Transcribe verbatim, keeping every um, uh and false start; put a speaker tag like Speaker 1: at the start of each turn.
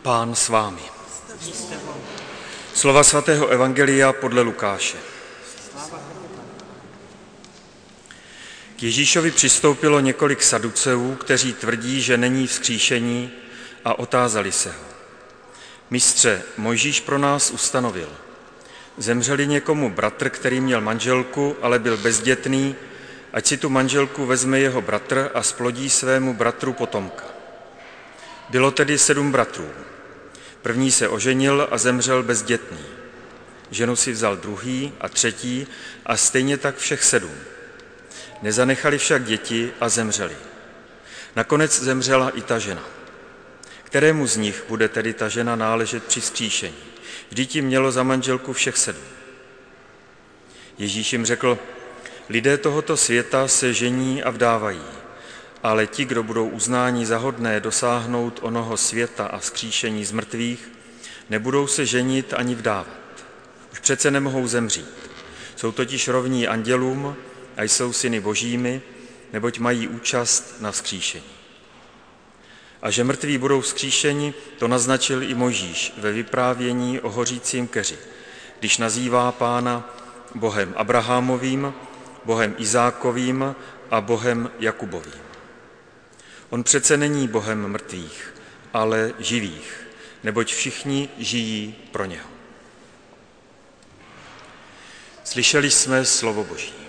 Speaker 1: Pán s vámi. Slova svatého evangelia podle Lukáše. K Ježíšovi přistoupilo několik saduceů, kteří tvrdí, že není vzkříšení, a otázali se ho. Mistře, Mojžíš pro nás ustanovil. Zemřeli někomu bratr, který měl manželku, ale byl bezdětný, ať si tu manželku vezme jeho bratr a splodí svému bratru potomka. Bylo tedy sedm bratrů. První se oženil a zemřel bezdětný. Ženu si vzal druhý a třetí a stejně tak všech sedm. Nezanechali však děti a zemřeli. Nakonec zemřela i ta žena. Kterému z nich bude tedy ta žena náležet při vzkříšení? Vždyť jim mělo za manželku všech sedm. Ježíš jim řekl, lidé tohoto světa se žení a vdávají, ale ti, kdo budou uznáni za hodné dosáhnout onoho světa a vzkříšení z mrtvých, nebudou se ženit ani vdávat. Už přece nemohou zemřít. Jsou totiž rovní andělům a jsou syny božími, neboť mají účast na vzkříšení. A že mrtví budou vzkříšeni, to naznačil i Mojžíš ve vyprávění o hořícím keři, když nazývá Pána Bohem Abrahamovým, Bohem Izákovým a Bohem Jakubovým. On přece není Bohem mrtvých, ale živých, neboť všichni žijí pro něho. Slyšeli jsme slovo Boží.